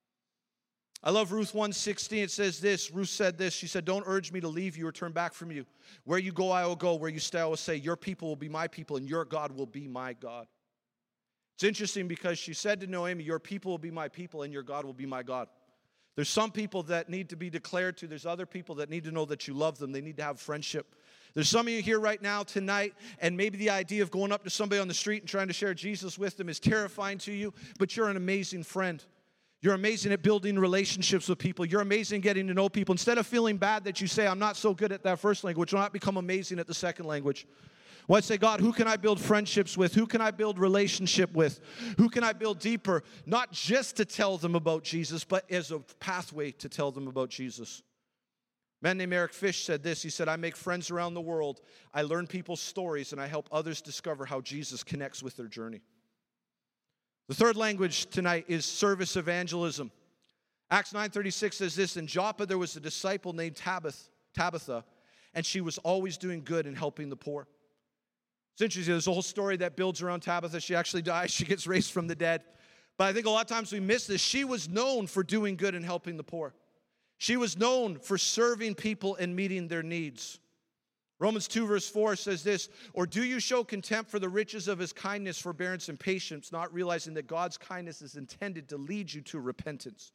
I love Ruth 1:16. It says this. Ruth said this. She said, don't urge me to leave you or turn back from you. Where you go, I will go. Where you stay, I will stay. Your people will be my people, and your God will be my God. It's interesting because she said to Naomi, your people will be my people and your God will be my God. There's some people that need to be declared to. There's other people that need to know that you love them. They need to have friendship. There's some of you here right now tonight, and maybe the idea of going up to somebody on the street and trying to share Jesus with them is terrifying to you, but you're an amazing friend. You're amazing at building relationships with people. You're amazing at getting to know people. Instead of feeling bad that you say, I'm not so good at that first language, why not become amazing at the second language? Well, I say, God, who can I build friendships with? Who can I build relationship with? Who can I build deeper? Not just to tell them about Jesus, but as a pathway to tell them about Jesus. A man named Eric Fish said this. He said, I make friends around the world. I learn people's stories, and I help others discover how Jesus connects with their journey. The third language tonight is service evangelism. Acts 9:36 says this, in Joppa there was a disciple named Tabitha, and she was always doing good and helping the poor. It's interesting. There's a whole story that builds around Tabitha. She actually dies. She gets raised from the dead. But I think a lot of times we miss this. She was known for doing good and helping the poor. She was known for serving people and meeting their needs. Romans 2 verse 4 says this, or do you show contempt for the riches of his kindness, forbearance, and patience, not realizing that God's kindness is intended to lead you to repentance?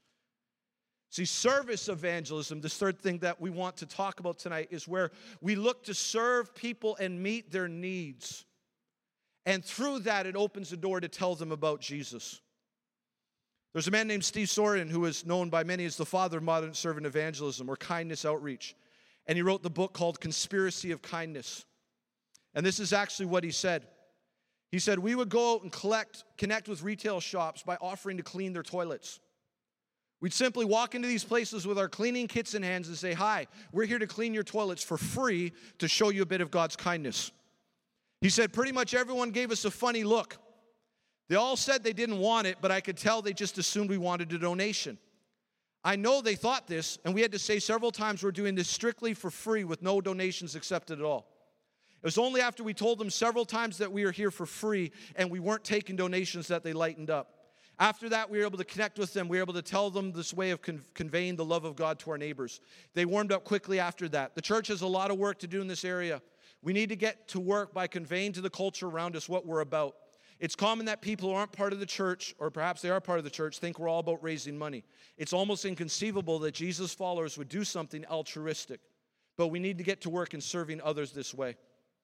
See, service evangelism, this third thing that we want to talk about tonight, is where we look to serve people and meet their needs. And through that, it opens the door to tell them about Jesus. There's a man named Steve Soren who is known by many as the father of modern servant evangelism or kindness outreach. And he wrote the book called Conspiracy of Kindness. And this is actually what he said. He said, we would go out and connect with retail shops by offering to clean their toilets. We'd simply walk into these places with our cleaning kits in hands and say, hi, we're here to clean your toilets for free to show you a bit of God's kindness. He said pretty much everyone gave us a funny look. They all said they didn't want it, but I could tell they just assumed we wanted a donation. I know they thought this, and we had to say several times we're doing this strictly for free with no donations accepted at all. It was only after we told them several times that we are here for free and we weren't taking donations that they lightened up. After that, we were able to connect with them. We were able to tell them this way of conveying the love of God to our neighbors. They warmed up quickly after that. The church has a lot of work to do in this area. We need to get to work by conveying to the culture around us what we're about. It's common that people who aren't part of the church, or perhaps they are part of the church, think we're all about raising money. It's almost inconceivable that Jesus' followers would do something altruistic. But we need to get to work in serving others this way.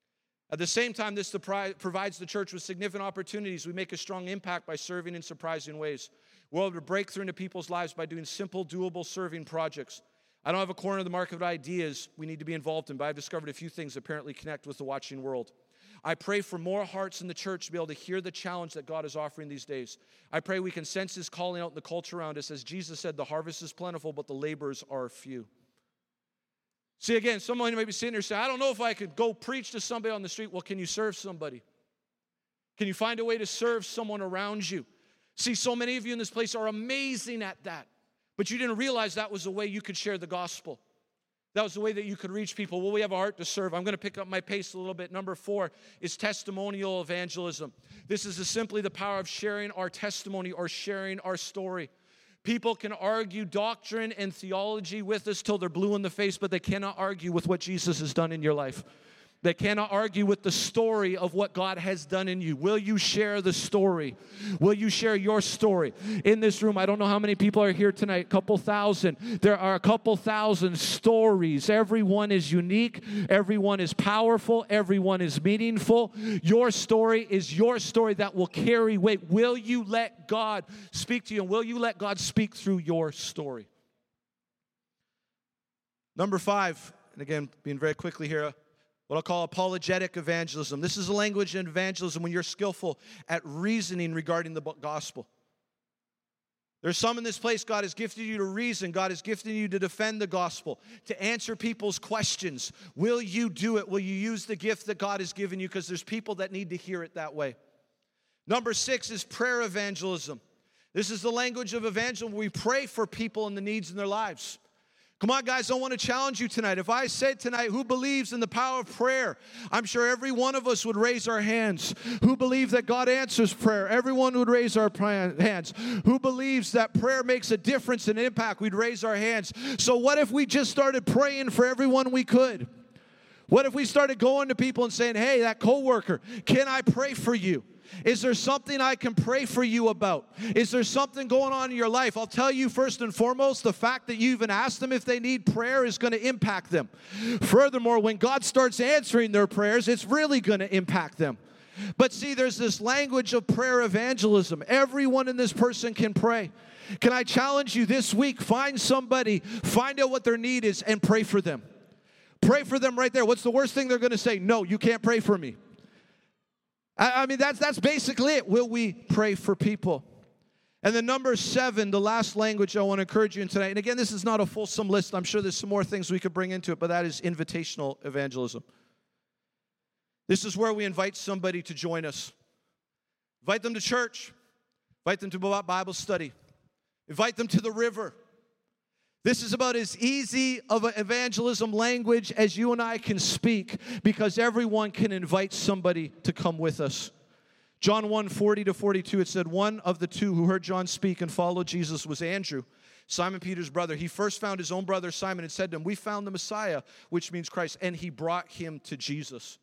At the same time, this provides the church with significant opportunities. We make a strong impact by serving in surprising ways. We're able to break through into people's lives by doing simple, doable serving projects. I don't have a corner of the market of ideas we need to be involved in, but I've discovered a few things that apparently connect with the watching world. I pray for more hearts in the church to be able to hear the challenge that God is offering these days. I pray we can sense his calling out in the culture around us. As Jesus said, the harvest is plentiful, but the laborers are few. See, again, someone might be sitting there saying, I don't know if I could go preach to somebody on the street. Well, can you serve somebody? Can you find a way to serve someone around you? See, so many of you in this place are amazing at that, but you didn't realize that was the way you could share the gospel. That was the way that you could reach people. Well, we have a heart to serve. I'm going to pick up my pace a little bit. Number 4 is testimonial evangelism. This is simply the power of sharing our testimony or sharing our story. People can argue doctrine and theology with us till they're blue in the face, but they cannot argue with what Jesus has done in your life. They cannot argue with the story of what God has done in you. Will you share the story? Will you share your story? In this room, I don't know how many people are here tonight, a couple thousand. There are a couple thousand stories. Everyone is unique. Everyone is powerful. Everyone is meaningful. Your story is your story that will carry weight. Will you let God speak to you? And will you let God speak through your story? Number 5, and again, being very quickly here, what I'll call apologetic evangelism. This is a language in evangelism when you're skillful at reasoning regarding the gospel. There's some in this place, God has gifted you to reason. God has gifted you to defend the gospel, to answer people's questions. Will you do it? Will you use the gift that God has given you? Because there's people that need to hear it that way. Number 6 is prayer evangelism. This is the language of evangelism where we pray for people and the needs in their lives. Come on, guys, I want to challenge you tonight. If I said tonight, who believes in the power of prayer? I'm sure every one of us would raise our hands. Who believes that God answers prayer? Everyone would raise our hands. Who believes that prayer makes a difference and impact? We'd raise our hands. So what if we just started praying for everyone we could? What if we started going to people and saying, hey, that coworker, can I pray for you? Is there something I can pray for you about? Is there something going on in your life? I'll tell you first and foremost, the fact that you even ask them if they need prayer is going to impact them. Furthermore, when God starts answering their prayers, it's really going to impact them. But see, there's this language of prayer evangelism. Everyone in this person can pray. Can I challenge you this week? Find somebody, find out what their need is, and pray for them. Pray for them right there. What's the worst thing they're going to say? No, you can't pray for me. I mean, that's basically it. Will we pray for people? And then number 7, the last language I want to encourage you in tonight. And again, this is not a fulsome list. I'm sure there's some more things we could bring into it, but that is invitational evangelism. This is where we invite somebody to join us. Invite them to church. Invite them to Bible study. Invite them to the river. This is about as easy of an evangelism language as you and I can speak, because everyone can invite somebody to come with us. John 1:40-42, it said, one of the two who heard John speak and followed Jesus was Andrew, Simon Peter's brother. He first found his own brother Simon and said to him, we found the Messiah, which means Christ, and he brought him to Jesus.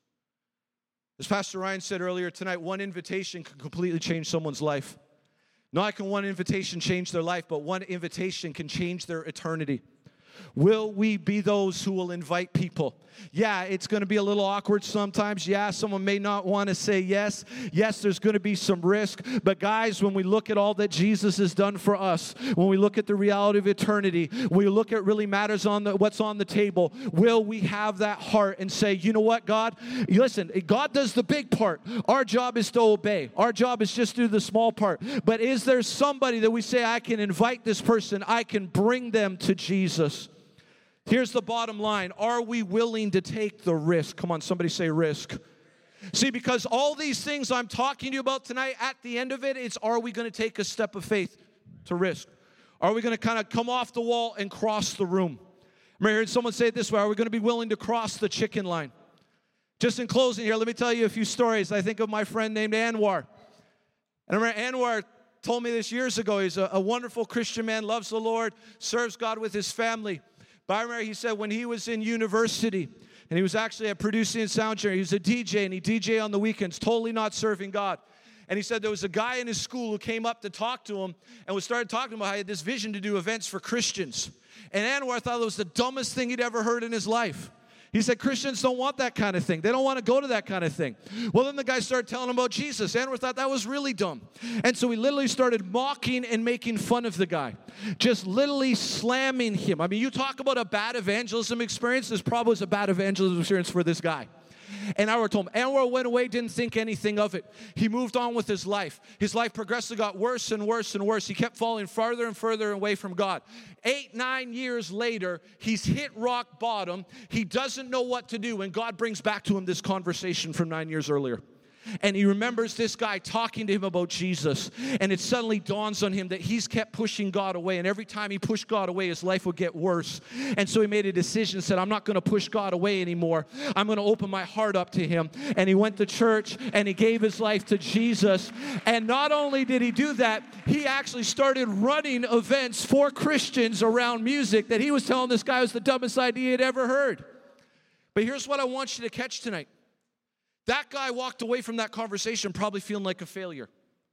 As Pastor Ryan said earlier tonight, one invitation can completely change someone's life. Not can one invitation change their life, but one invitation can change their eternity. Will we be those who will invite people? Yeah, it's going to be a little awkward sometimes. Yeah, someone may not want to say yes. Yes, there's going to be some risk. But guys, when we look at all that Jesus has done for us, when we look at the reality of eternity, when we look at really matters on what's on the table, will we have that heart and say, you know what, God? Listen, God does the big part. Our job is to obey. Our job is just to do the small part. But is there somebody that we say, I can invite this person, I can bring them to Jesus? Here's the bottom line. Are we willing to take the risk? Come on, somebody say risk. See, because all these things I'm talking to you about tonight, at the end of it, it's are we going to take a step of faith to risk? Are we going to kind of come off the wall and cross the room? I remember hearing someone say it this way, are we going to be willing to cross the chicken line? Just in closing here, let me tell you a few stories. I think of my friend named Anwar. And I remember Anwar told me this years ago. He's a wonderful Christian man, loves the Lord, serves God with his family. But I remember he said when he was in university, and he was actually a producing and sound engineer, he was a DJ, and he DJ on the weekends, totally not serving God. And he said there was a guy in his school who came up to talk to him and started talking about how he had this vision to do events for Christians. And Anwar thought it was the dumbest thing he'd ever heard in his life. He said, Christians don't want that kind of thing. They don't want to go to that kind of thing. Well, then the guy started telling him about Jesus. Anwar thought that was really dumb. And so he literally started mocking and making fun of the guy. Just literally slamming him. I mean, you talk about a bad evangelism experience. This probably was a bad evangelism experience for this guy. And Anwar told him. Anwar went away, didn't think anything of it. He moved on with his life. His life progressively got worse and worse and worse. He kept falling farther and further away from God. 8-9 years later, he's hit rock bottom. He doesn't know what to do. And God brings back to him this conversation from 9 years earlier. And he remembers this guy talking to him about Jesus. And it suddenly dawns on him that he's kept pushing God away. And every time he pushed God away, his life would get worse. And so he made a decision and said, I'm not going to push God away anymore. I'm going to open my heart up to him. And he went to church and he gave his life to Jesus. And not only did he do that, he actually started running events for Christians around music that he was telling this guy was the dumbest idea he'd ever heard. But here's what I want you to catch tonight. That guy walked away from that conversation probably feeling like a failure.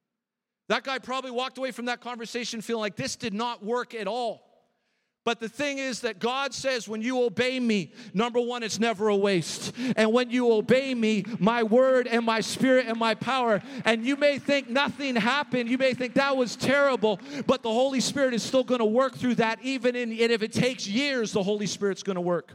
That guy probably walked away from that conversation feeling like this did not work at all. But the thing is that God says when you obey me, number one, it's never a waste. And when you obey me, my word and my spirit and my power, and you may think nothing happened, you may think that was terrible, but the Holy Spirit is still going to work through that, even if it takes years, the Holy Spirit's going to work.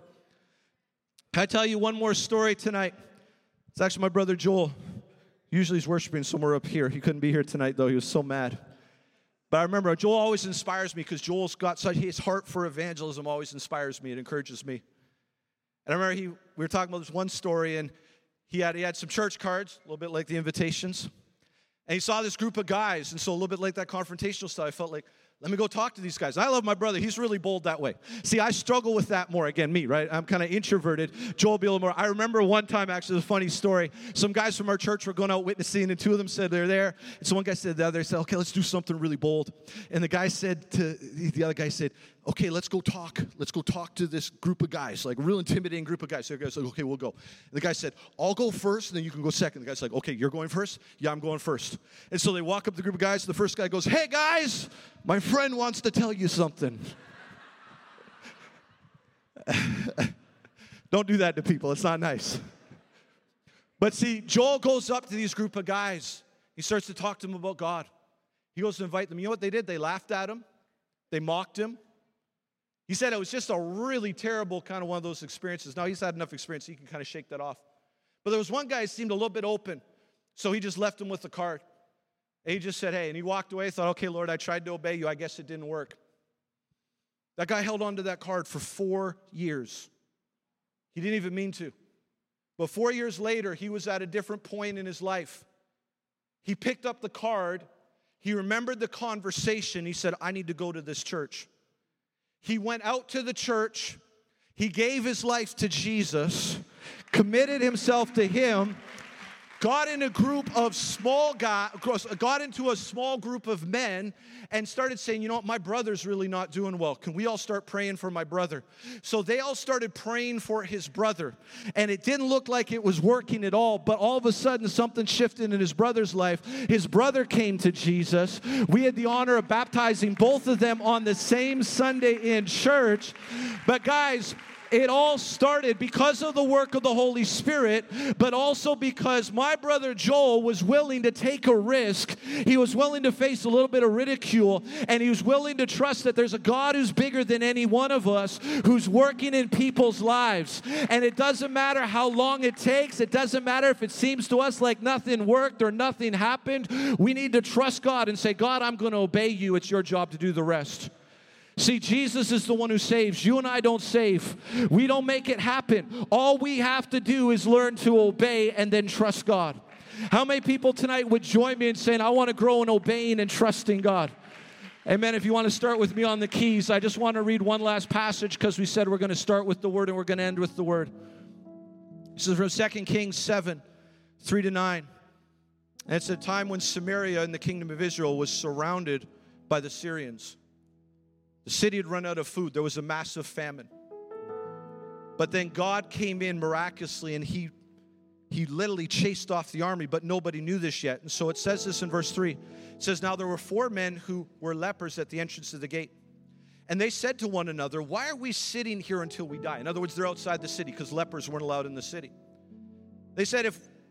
Can I tell you one more story tonight? It's actually my brother Joel. Usually he's worshiping somewhere up here. He couldn't be here tonight, though. He was so mad. But I remember Joel always inspires me because Joel's got such, his heart for evangelism always inspires me. It encourages me. And I remember we were talking about this one story, and he had some church cards, a little bit like the invitations. And he saw this group of guys, and so a little bit like that confrontational stuff, I felt like, let me go talk to these guys. I love my brother. He's really bold that way. See, I struggle with that more. Again, me, right? I'm kind of introverted. Joel be a little more. I remember one time, actually, a funny story. Some guys from our church were going out witnessing, and two of them said they're there. And so one guy said to the other, said, okay, let's do something really bold. And the other guy said, okay, let's go talk. Let's go talk to this group of guys, like a real intimidating group of guys. So the guy said, okay, we'll go. And the guy said, I'll go first, and then you can go second. The guy's like, okay, you're going first? Yeah, I'm going first. And so they walk up to the group of guys. The first guy goes, hey, guys, my friend wants to tell you something. Don't do that to people. It's not nice. But see, Joel goes up to these group of guys. He starts to talk to them about God. He goes to invite them. You know what they did? They laughed at him. They mocked him. He said it was just a really terrible kind of one of those experiences. Now, he's had enough experience, so he can kind of shake that off. But there was one guy who seemed a little bit open, so he just left him with the card. And he just said, hey, and he walked away, thought, okay, Lord, I tried to obey you. I guess it didn't work. That guy held on to that card for 4 years. He didn't even mean to. But 4 years later, he was at a different point in his life. He picked up the card. He remembered the conversation. He said, I need to go to this church. He went out to the church. He gave his life to Jesus, committed himself to him, got into a small group of men and started saying, you know what, my brother's really not doing well. Can we all start praying for my brother? So they all started praying for his brother. And it didn't look like it was working at all, but all of a sudden something shifted in his brother's life. His brother came to Jesus. We had the honor of baptizing both of them on the same Sunday in church. But guys, it all started because of the work of the Holy Spirit, but also because my brother Joel was willing to take a risk. He was willing to face a little bit of ridicule, and he was willing to trust that there's a God who's bigger than any one of us, who's working in people's lives. And it doesn't matter how long it takes. It doesn't matter if it seems to us like nothing worked or nothing happened. We need to trust God and say, God, I'm going to obey you. It's your job to do the rest. See, Jesus is the one who saves. You and I don't save. We don't make it happen. All we have to do is learn to obey and then trust God. How many people tonight would join me in saying, I want to grow in obeying and trusting God? Amen. If you want to start with me on the keys, I just want to read one last passage because we said we're going to start with the Word and we're going to end with the Word. This is from 2 Kings 7, 3-9. And it's a time when Samaria in the kingdom of Israel was surrounded by the Syrians. The city had run out of food. There was a massive famine. But then God came in miraculously, and he literally chased off the army, but nobody knew this yet. And so it says this in verse 3. It says, now there were 4 men who were lepers at the entrance of the gate. And they said to one another, why are we sitting here until we die? In other words, they're outside the city because lepers weren't allowed in the city. They said,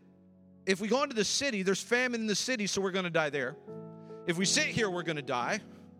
if we go into the city, there's famine in the city, so we're going to die there. If we sit here, we're going to die.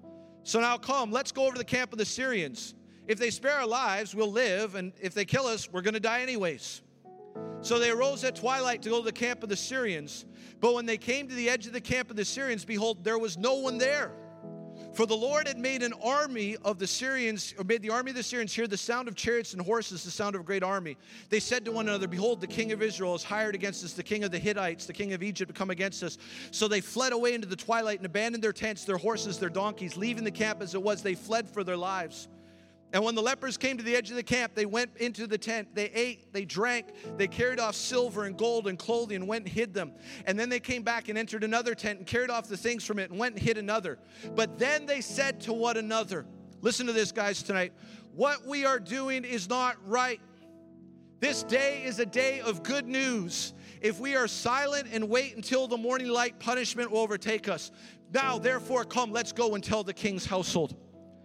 So now come, let's go over to the camp of the Syrians. If they spare our lives, we'll live, and if they kill us, we're going to die anyways. So they arose at twilight to go to the camp of the Syrians. But when they came to the edge of the camp of the Syrians, behold, there was no one there. For the Lord had made an army of the Syrians, or made the army of the Syrians hear the sound of chariots and horses, the sound of a great army. They said to one another, behold, the king of Israel is hired against us, the king of the Hittites, the king of Egypt to come against us. So they fled away into the twilight and abandoned their tents, their horses, their donkeys. Leaving the camp as it was, they fled for their lives. And when the lepers came to the edge of the camp, they went into the tent. They ate, they drank, they carried off silver and gold and clothing and went and hid them. And then they came back and entered another tent and carried off the things from it and went and hid another. But then they said to one another, listen to this, guys, tonight. What we are doing is not right. This day is a day of good news. If we are silent and wait until the morning light, punishment will overtake us. Now, therefore, come, let's go and tell the king's household.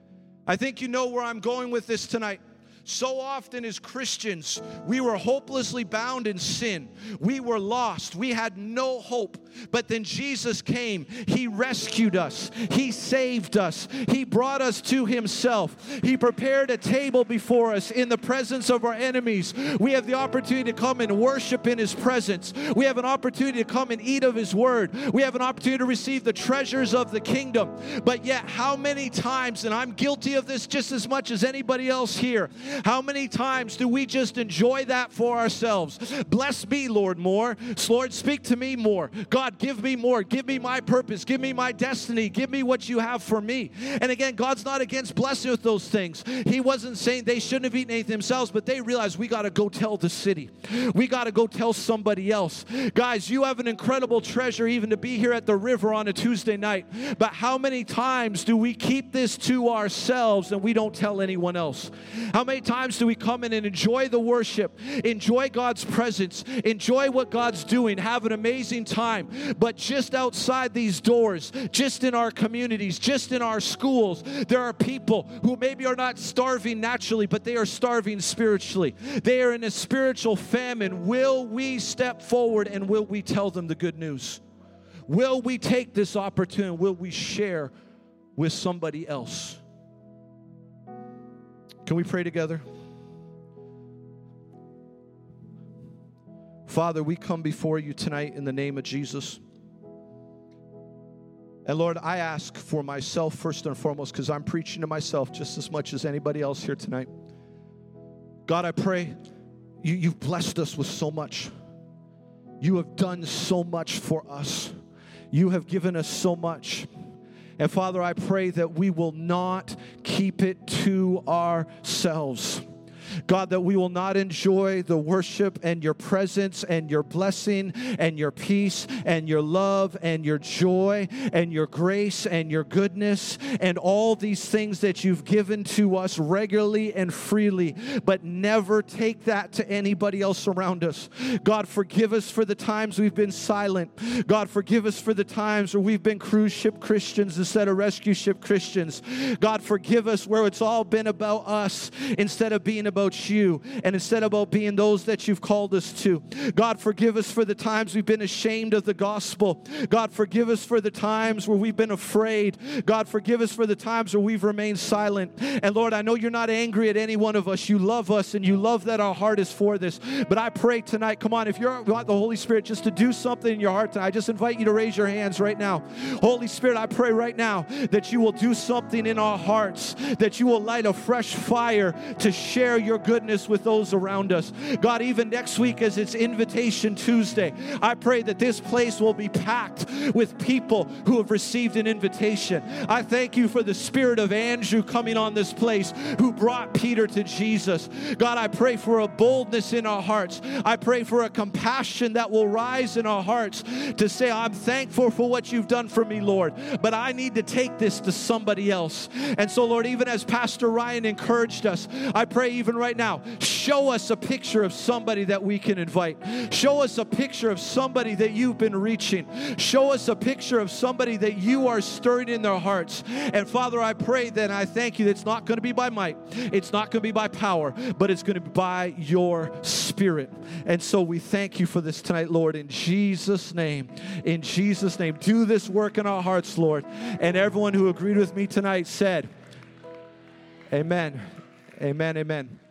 I think you know where I'm going with this tonight. So often as Christians, we were hopelessly bound in sin. We were lost. We had no hope. But then Jesus came. He rescued us. He saved us. He brought us to himself. He prepared a table before us in the presence of our enemies. We have the opportunity to come and worship in his presence. We have an opportunity to come and eat of his word. We have an opportunity to receive the treasures of the kingdom. But yet, how many times, and I'm guilty of this just as much as anybody else here, how many times do we just enjoy that for ourselves? Bless me, Lord, more. Lord, speak to me more. God, give me more. Give me my purpose. Give me my destiny. Give me what you have for me. And again, God's not against blessing with those things. He wasn't saying they shouldn't have eaten anything themselves, but they realized we got to go tell the city. We got to go tell somebody else. Guys, you have an incredible treasure even to be here at the river on a Tuesday night. But how many times do we keep this to ourselves and we don't tell anyone else? How many times do we come in and enjoy the worship, enjoy God's presence, enjoy what God's doing, have an amazing time, but just outside these doors, just in our communities, just in our schools, there are people who maybe are not starving naturally, but they are starving spiritually. They are in a spiritual famine. Will we step forward and will we tell them the good news? Will we take this opportunity? Will we share with somebody else? Can we pray together? Father, we come before you tonight in the name of Jesus. And Lord, I ask for myself first and foremost, because I'm preaching to myself just as much as anybody else here tonight. God, I pray you've blessed us with so much. You have done so much for us. You have given us so much. And Father, I pray that we will not keep it to ourselves. God, that we will not enjoy the worship and your presence and your blessing and your peace and your love and your joy and your grace and your goodness and all these things that you've given to us regularly and freely, but never take that to anybody else around us. God, forgive us for the times we've been silent. God, forgive us for the times where we've been cruise ship Christians instead of rescue ship Christians. God, forgive us where it's all been about us instead of being about you, and instead about being those that you've called us to. God, forgive us for the times we've been ashamed of the gospel. God, forgive us for the times where we've been afraid. God, forgive us for the times where we've remained silent. And Lord, I know you're not angry at any one of us. You love us, and you love that our heart is for this. But I pray tonight, come on, if you want the Holy Spirit just to do something in your heart tonight, I just invite you to raise your hands right now. Holy Spirit, I pray right now that you will do something in our hearts, that you will light a fresh fire to share your goodness with those around us. God, even next week as it's Invitation Tuesday, I pray that this place will be packed with people who have received an invitation. I thank you for the spirit of Andrew coming on this place who brought Peter to Jesus. God, I pray for a boldness in our hearts. I pray for a compassion that will rise in our hearts to say, I'm thankful for what you've done for me, Lord, but I need to take this to somebody else. And so, Lord, even as Pastor Ryan encouraged us, I pray even right now, show us a picture of somebody that we can invite. Show us a picture of somebody that you've been reaching. Show us a picture of somebody that you are stirring in their hearts. And Father, I pray that I thank you that it's not going to be by might, it's not going to be by power, but it's going to be by your Spirit. And so we thank you for this tonight, Lord, in Jesus' name. In Jesus' name, do this work in our hearts, Lord. And everyone who agreed with me tonight said, amen. Amen, amen.